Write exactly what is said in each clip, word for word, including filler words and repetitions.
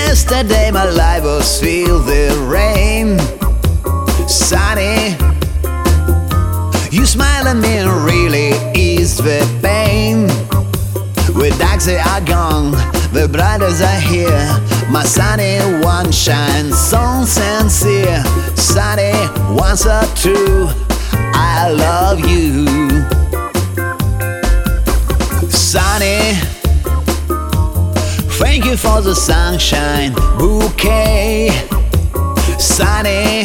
Yesterday my life was filled with rain. Sunny, you smile at me and really ease the pain. With darks they are gone, the brightest are here. My sunny one shines so sincere. Sunny ones are true, I love you. Sunny, thank you for the sunshine bouquet. Sunny,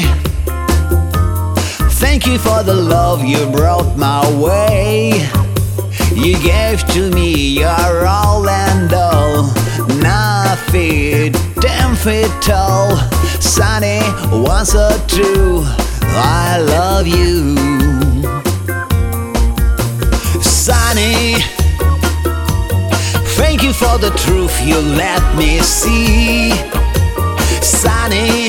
thank you for the love you brought my way. You gave to me your all and all, nothing ten feet tall. Sunny, once or two, I love you. Sunny, thank you for the truth you let me see. Sunny,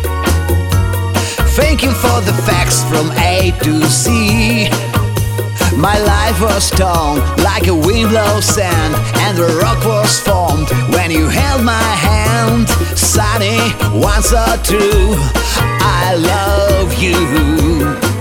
thank you for the facts from A to Z. My life was torn like a wind blows sand, and the rock was formed when you held my hand. Sunny, once or two, I love you.